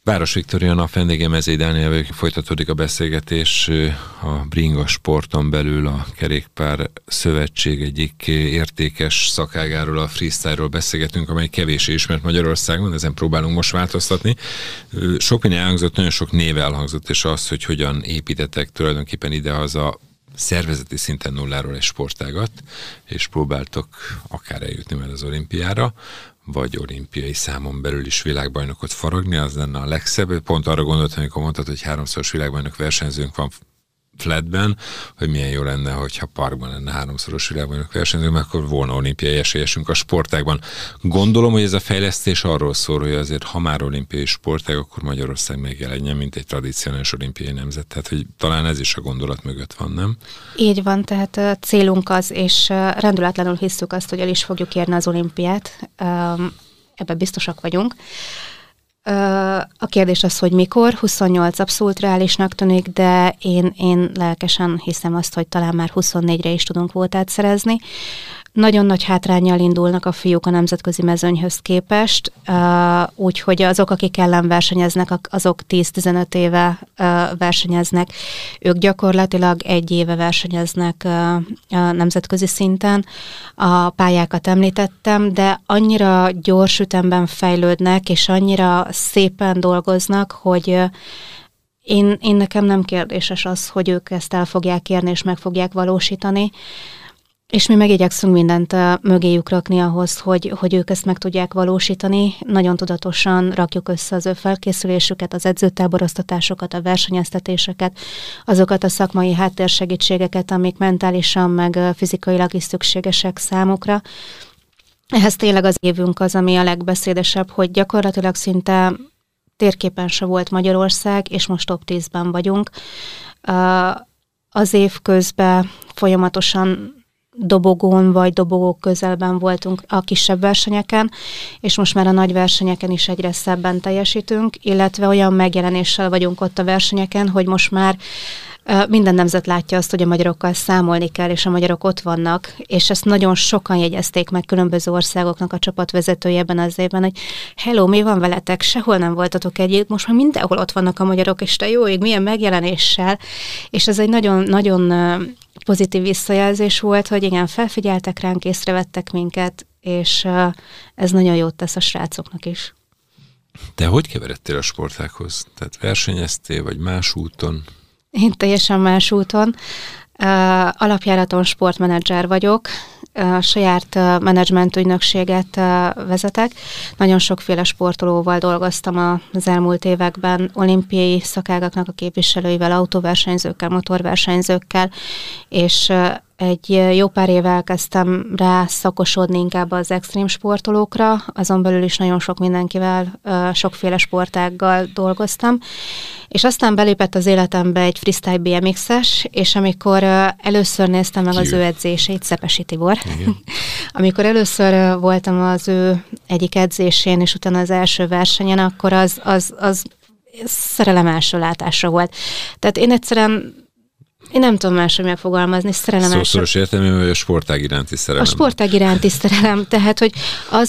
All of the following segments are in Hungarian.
Város Viktória nap vendége Mezei Dániel, folytatódik a beszélgetés. A bringa sporton belül a Kerékpár Szövetség egyik értékes szakágáról, a freestyle-ról beszélgetünk, amely kevéssé ismert Magyarországon, ezen próbálunk most változtatni. Sok minden elhangzott, nagyon sok név elhangzott, és az, hogy hogyan építettek tulajdonképpen idehaza szervezeti szinten nulláról egy sportágat, és próbáltok akár eljutni már az olimpiára, vagy olimpiai számon belül is világbajnokot faragni, az lenne a legszebb. Pont arra gondoltam, amikor mondtad, hogy 3-szoros világbajnok versenyzőnk van flatben, hogy milyen jó lenne, hogyha parkban lenne 3-szoros világbajnok versenyzőnk, mert akkor volna olimpiai esélyesünk a sportágban. Gondolom, hogy ez a fejlesztés arról szól, hogy azért, ha már olimpiai sportág, akkor Magyarország megjelenjen, mint egy tradicionális olimpiai nemzet. Tehát, hogy talán ez is a gondolat mögött van, nem? Így van, tehát célunk az, és rendületlenül hisszük azt, hogy el is fogjuk érni az olimpiát. Ebben biztosak vagyunk. A kérdés az, hogy mikor, 28 abszolút reálisnak tűnik, de én lelkesen hiszem azt, hogy talán már 24-re is tudunk kvótát szerezni. Nagyon nagy hátránnyal indulnak a fiúk a nemzetközi mezőnyhöz képest, úgyhogy azok, akik ellen versenyeznek, azok 10-15 éve versenyeznek. Ők gyakorlatilag 1 éve versenyeznek nemzetközi szinten. A pályákat említettem, de annyira gyors ütemben fejlődnek, és annyira szépen dolgoznak, hogy én nekem nem kérdéses az, hogy ők ezt el fogják érni, és meg fogják valósítani. És mi meg igyekszünk mindent mögéjük rakni ahhoz, hogy ők ezt meg tudják valósítani. Nagyon tudatosan rakjuk össze az ő felkészülésüket, az edzőtáboroztatásokat, a versenyeztetéseket, azokat a szakmai háttérsegítségeket, amik mentálisan meg fizikailag is szükségesek számukra. Ehhez tényleg az évünk az, ami a legbeszédesebb, hogy gyakorlatilag szinte térképen se volt Magyarország, és most top 10-ben vagyunk. Az év közben folyamatosan dobogón vagy dobogók közelben voltunk a kisebb versenyeken, és most már a nagy versenyeken is egyre szebben teljesítünk, illetve olyan megjelenéssel vagyunk ott a versenyeken, hogy most már minden nemzet látja azt, hogy a magyarokkal számolni kell, és a magyarok ott vannak, és ezt nagyon sokan jegyezték meg különböző országoknak a csapatvezetői ebben az évben, hogy hello, mi van veletek, sehol nem voltatok együtt, most már mindenhol ott vannak a magyarok, és te jó ég, milyen megjelenéssel, és ez egy nagyon pozitív visszajelzés volt, hogy igen, felfigyeltek ránk, észrevettek minket, és ez nagyon jót tesz a srácoknak is. Te hogy keveredtél a sportághoz? Tehát versenyeztél, vagy más úton? Én teljesen más úton. Alapjáraton sportmenedzser vagyok, saját menedzsment ügynökséget vezetek. Nagyon sokféle sportolóval dolgoztam az elmúlt években, olimpiai szakágaknak a képviselőivel, autóversenyzőkkel, motorversenyzőkkel, és egy jó pár éve elkezdtem rá szakosodni inkább az extrém sportolókra, azon belül is nagyon sok mindenkivel, sokféle sportággal dolgoztam, és aztán belépett az életembe egy freestyle BMX-es, és amikor először néztem meg az ő edzéseit, Szepesi Tibor, amikor először voltam az ő egyik edzésén, és utána az első versenyen, akkor az szerelem első látásra volt. Tehát én nem tudom máshogy megfogalmazni, szerelem első. Szószoros értelmében, hogy a sportág iránti szerelem. A sportág iránti szerelem, tehát, hogy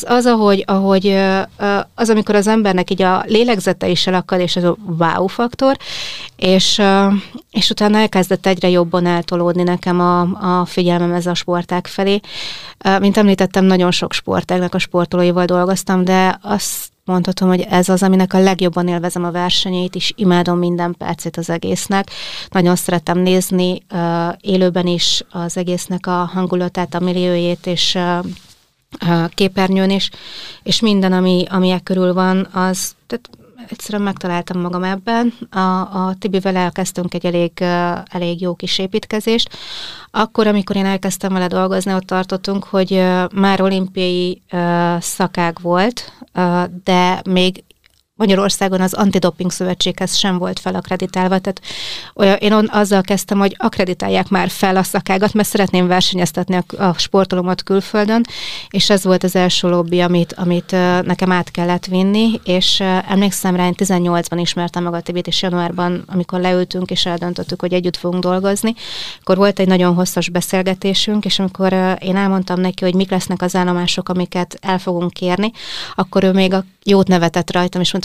az, amikor az embernek így a lélegzete is elakad, és ez a wow faktor, és utána elkezdett egyre jobban eltolódni nekem a figyelmem ez a sportág felé. Mint említettem, nagyon sok sportágnak a sportolóival dolgoztam, de azt mondhatom, hogy ez az, aminek a legjobban élvezem a versenyét, és imádom minden percét az egésznek. Nagyon szeretem nézni élőben is az egésznek a hangulatát, a milliójét, és képernyőn is, és minden, ami körül van, az, tehát egyszerűen megtaláltam magam ebben. A Tibivel elkezdtünk egy elég jó kis építkezést. Akkor, amikor én elkezdtem vele dolgozni, ott tartottunk, hogy már olimpiai szakág volt, de még Magyarországon az Antidoping Szövetséghez sem volt felakreditálva, tehát én azzal kezdtem, hogy akreditálják már fel a szakágat, mert szeretném versenyeztetni a sportolómat külföldön, és ez volt az első lobby, amit nekem át kellett vinni, és emlékszem rá, én 18-ban ismertem meg a Tibit, és januárban, amikor leültünk, és eldöntöttük, hogy együtt fogunk dolgozni, akkor volt egy nagyon hosszas beszélgetésünk, és amikor én elmondtam neki, hogy mik lesznek az állomások, amiket el fogunk kérni, akkor ő még jót nevetett rajtam, és mondta,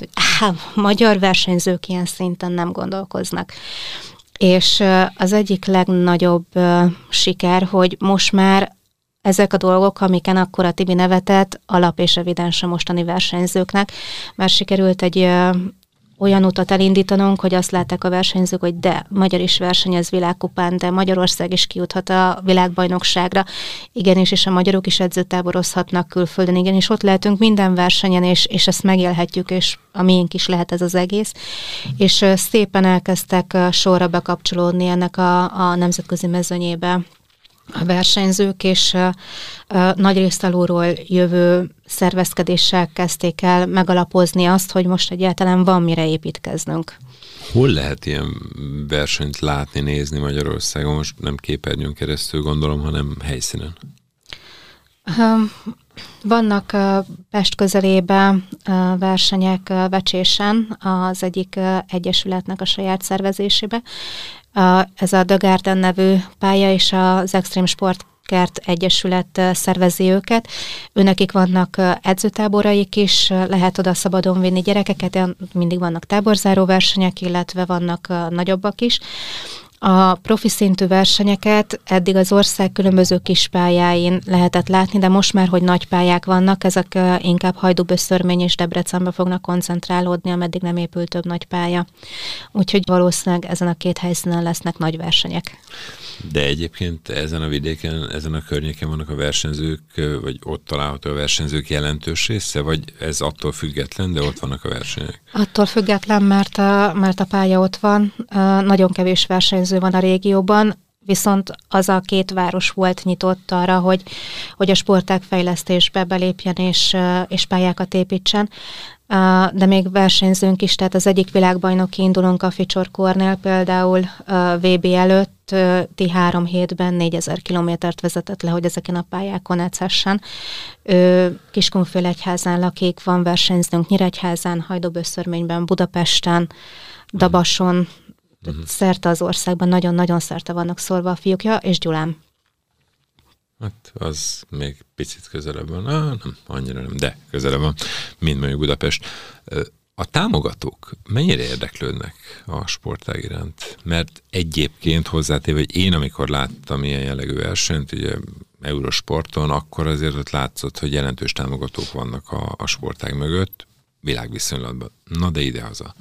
hogy magyar versenyzők ilyen szinten nem gondolkoznak. És az egyik legnagyobb siker, hogy most már ezek a dolgok, amiken akkor a Tibi nevetett, alap és evidens a mostani versenyzőknek, mert sikerült egy olyan utat elindítanunk, hogy azt látták a versenyzők, hogy de magyar is versenyez világkupán, de Magyarország is kijuthat a világbajnokságra, igenis, és a magyarok is edzőtáborozhatnak külföldön, igenis, ott lehetünk minden versenyen, és ezt megélhetjük, és a miénk is lehet ez az egész. És szépen elkezdtek sorra bekapcsolódni ennek a nemzetközi mezőnyébe a versenyzők, és nagyrészt alulról jövő szervezkedéssel kezdték el megalapozni azt, hogy most egyáltalán van mire építkeznünk. Hol lehet ilyen versenyt látni, nézni Magyarországon? Most nem képernyőn keresztül gondolom, hanem helyszínen. Vannak Pest közelében versenyek Vecsésen, az egyik egyesületnek a saját szervezésébe. Ez a The Garden nevű pálya és az Extreme Sportkert Egyesület szervezi őket. Őnekik vannak edzőtáboraik is, lehet oda szabadon vinni gyerekeket, mindig vannak táborzáró versenyek, illetve vannak nagyobbak is. A profi szintű versenyeket eddig az ország különböző kis pályáin lehetett látni, de most már, hogy nagy pályák vannak, ezek inkább Hajdúböszörmény és Debrecenbe fognak koncentrálódni, ameddig nem épült több nagy pálya. Úgyhogy valószínűleg ezen a két helyszínen lesznek nagy versenyek. De egyébként ezen a vidéken, ezen a környéken vannak a versenyzők, vagy ott található a versenyzők jelentős része, vagy ez attól független, de ott vannak a versenyek? Attól független, mert a pálya ott van, nagyon kevés versenyző van a régióban, viszont az a két város volt nyitott arra, hogy a sportág fejlesztésbe belépjen és pályákat építsen. De még versenyzünk is, tehát az egyik világbajnoki indulónk a Ficsor Kornél például VB előtt 3 hétben 4000 kilométert vezetett le, hogy ezeken a pályákon edzhessen. Kiskunfélegyházán lakik, van versenyzőnk Nyíregyházán, Hajdúböszörményben, Budapesten, Dabason, szerte az országban, nagyon-nagyon szerte vannak szórva a fiúkja, és Gyulán. Hát az még picit közelebb van. Nem, annyira nem, de közelebb van, mint mondjuk Budapest. A támogatók mennyire érdeklődnek a sportág iránt? Mert egyébként hozzátéve, hogy én amikor láttam ilyen jellegű versenyt, ugye Eurosporton, akkor azért ott látszott, hogy jelentős támogatók vannak a sportág mögött, világviszonylatban. Na de idehaza.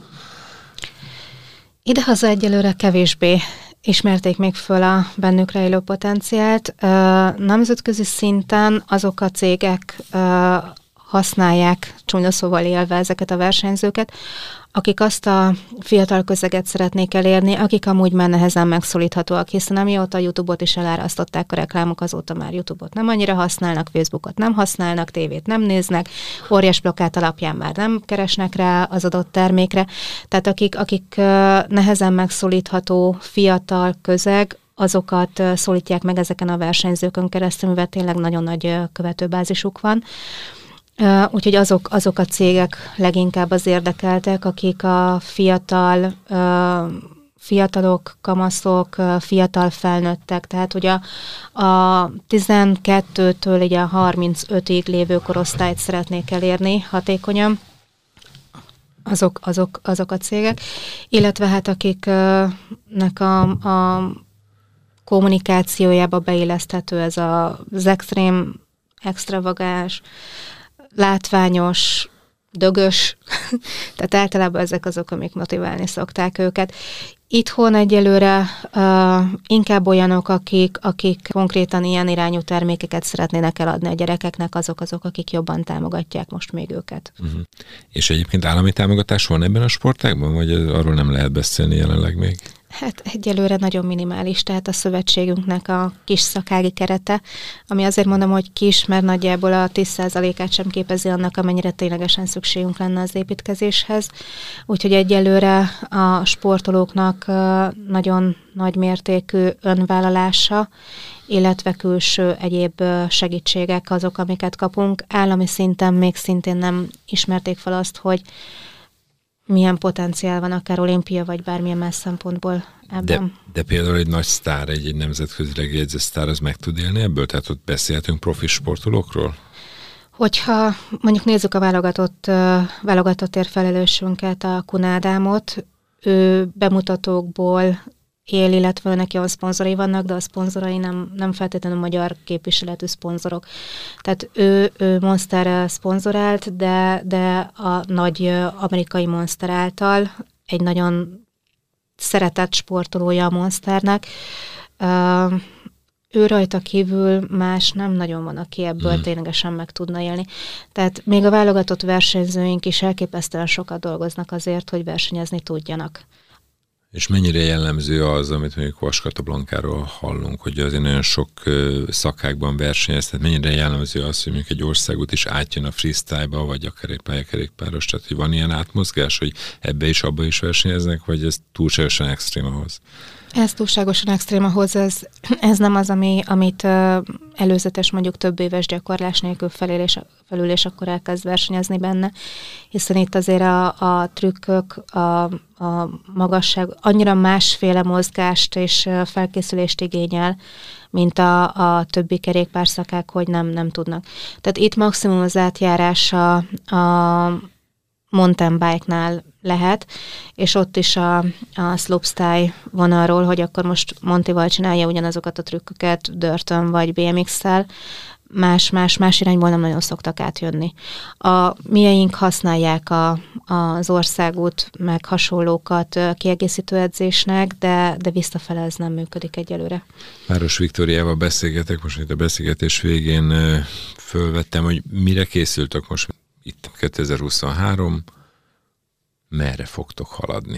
Idehaza egyelőre kevésbé ismerték még föl a bennük rejlő potenciált. Nemzetközi szinten azok a cégek használják, csúnya szóval élve ezeket a versenyzőket, akik azt a fiatal közeget szeretnék elérni, akik amúgy már nehezen megszólíthatóak, hiszen amióta a YouTube-ot is elárasztották a reklámok, azóta már YouTube-ot nem annyira használnak, Facebookot nem használnak, tévét nem néznek, óriás blokkát alapján már nem keresnek rá az adott termékre. Tehát akik nehezen megszólítható fiatal közeg, azokat szólítják meg ezeken a versenyzőkön keresztül, mivel tényleg nagyon nagy követőbázisuk van. Úgyhogy azok a cégek leginkább az érdekeltek, akik a fiatalok, kamaszok, fiatal felnőttek, tehát ugye a 12-től ugye a 35-ig lévő korosztályt szeretnék elérni hatékonyan, azok a cégek, illetve hát akiknek a kommunikációjába beilleszthető ez az extrém, extravagáns, látványos, dögös, tehát általában ezek azok, amik motiválni szokták őket. Itthon egyelőre inkább olyanok, akik konkrétan ilyen irányú termékeket szeretnének eladni a gyerekeknek, azok, akik jobban támogatják most még őket. Uh-huh. És egyébként állami támogatás van ebben a sportágban, vagy arról nem lehet beszélni jelenleg még? Hát egyelőre nagyon minimális, tehát a szövetségünknek a kis szakági kerete, ami azért mondom, hogy kis, mert nagyjából a 10%-át sem képezi annak, amennyire ténylegesen szükségünk lenne az építkezéshez. Úgyhogy egyelőre a sportolóknak nagyon nagy mértékű önvállalása, illetve külső egyéb segítségek azok, amiket kapunk. Állami szinten még szintén nem ismerték fel azt, hogy milyen potenciál van akár olimpia, vagy bármilyen más szempontból ebben. De például egy nagy sztár, egy nemzetközileg jegyzett sztár, az meg tud élni ebből? Tehát ott beszélhetünk profi sportolókról? Hogyha mondjuk nézzük a válogatottért felelősünket, a Kun Ádámot, ő bemutatókból él, illetve neki a szponzorai vannak, de a szponzorai nem feltétlenül magyar képviseletű szponzorok. Tehát ő Monster szponzorált, de a nagy amerikai Monster által egy nagyon szeretett sportolója a Monsternek. Ő rajta kívül más nem nagyon van, aki ebből ténylegesen meg tudna élni. Tehát még a válogatott versenyzőink is elképesztően sokat dolgoznak azért, hogy versenyezni tudjanak. És mennyire jellemző az, amit mondjuk Vaskata-Blankáról hallunk, hogy azért nagyon sok szakákban versenyez, tehát mennyire jellemző az, hogy mondjuk egy országút is átjön a freestyle-ba, vagy a kerékpáros, tehát hogy van ilyen átmozgás, hogy ebbe is, abba is versenyeznek, vagy ez túlságosan extrém ahhoz? Ez túlságosan extrém ahhoz, ez nem az, amit előzetes mondjuk több éves gyakorlás nélkül felül, és akkor elkezd versenyezni benne, hiszen itt azért a trükkök, a magasság annyira másféle mozgást és felkészülést igényel, mint a többi kerékpárszakák, hogy nem tudnak. Tehát itt maximum az átjárás a mountain bike-nál lehet, és ott is a slopestyle vonalról, hogy akkor most Montival csinálja ugyanazokat a trükköket Dirtön vagy BMX-szel, más irányból nem nagyon szoktak átjönni. A mieink használják az országút meg hasonlókat kiegészítő edzésnek, de visszafele ez nem működik egyelőre. Város Viktóriával beszélgetek, most itt a beszélgetés végén fölvettem, hogy mire készültök most itt 2023, merre fogtok haladni?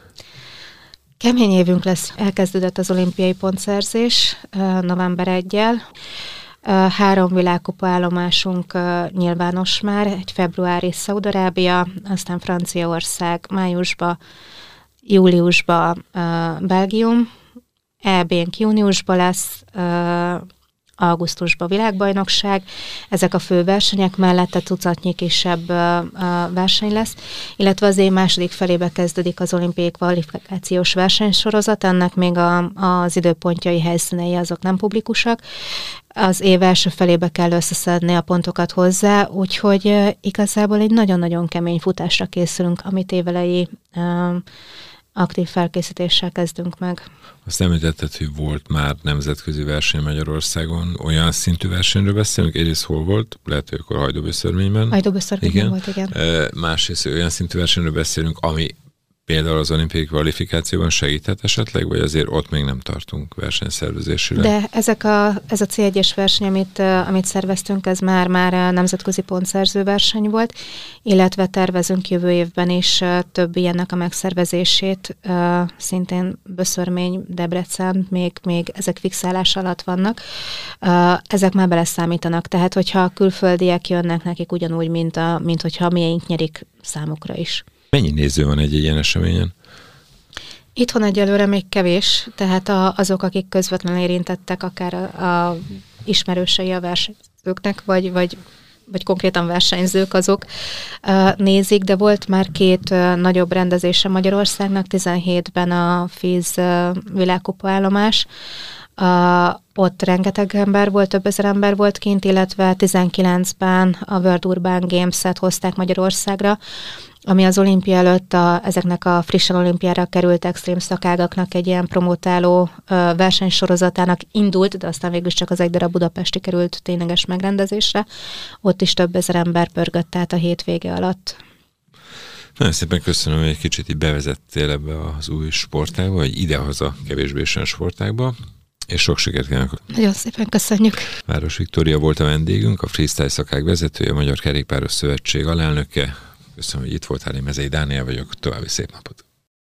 Kemény évünk lesz, elkezdődött az olimpiai pontszerzés november 1-jel. 3 világkupa állomásunk nyilvános már, egy februári Szaúd-Arábia, aztán Franciaország májusba, júliusba Belgium, EB-nk júniusba lesz, augusztusban világbajnokság, ezek a fő versenyek mellette tucatnyi kisebb verseny lesz, illetve az év második felébe kezdődik az olimpiai kvalifikációs versenysorozat, ennek még az időpontjai, helyszínei azok nem publikusak. Az év első felébe kell összeszedni a pontokat hozzá, úgyhogy igazából egy nagyon-nagyon kemény futásra készülünk, amit évelei aktív felkészítéssel kezdünk meg. Azt említetted, hogy volt már nemzetközi verseny Magyarországon. Olyan szintű versenyről beszélünk? Egyrészt hol volt? Lehet, hogy akkor Hajdúböszörményben. Hajdúböszörményben volt, igen. Másrészt olyan szintű versenyről beszélünk, ami például az olimpiai kvalifikációban segíthet esetleg, vagy azért ott még nem tartunk versenyszervezésre? De ez a C1-es verseny, amit szerveztünk, ez már nemzetközi pontszerző verseny volt, illetve tervezünk jövő évben is több ilyennek a megszervezését, szintén Böszörmény, Debrecen, még ezek fixálás alatt vannak. Ezek már beleszámítanak, tehát hogyha a külföldiek jönnek nekik ugyanúgy, mint hogyha miénk nyerik számukra is. Mennyi néző van egy ilyen eseményen? Itthon egyelőre még kevés, tehát azok, akik közvetlenül érintettek, akár a ismerősei a versenyzőknek, vagy konkrétan versenyzők, azok nézik, de volt már 2 nagyobb rendezése Magyarországnak, 17-ben a FIS világkupa állomás, ott rengeteg ember volt, több ezer ember volt kint, illetve 19-ben a World Urban Games-et hozták Magyarországra, ami az olimpia előtt ezeknek a frissen olimpiára került extrém szakágaknak egy ilyen promotáló versenysorozatának indult, de aztán végül csak az egy darab budapesti került tényleges megrendezésre. Ott is több ezer ember pörgött át a hétvége alatt. Nagyon szépen köszönöm, hogy egy kicsit így bevezettél ebbe az új sportágba, vagy idehaza kevésbé olyan sportágba, és sok sikert kívánok! Nagyon szépen köszönjük! Város Viktória volt a vendégünk, a freestyle szakák vezetője, a Magyar Kerékpáros Szövetség alelnöke. Köszönöm, hogy itt voltál, én Mezei Dániel vagyok, további szép napot!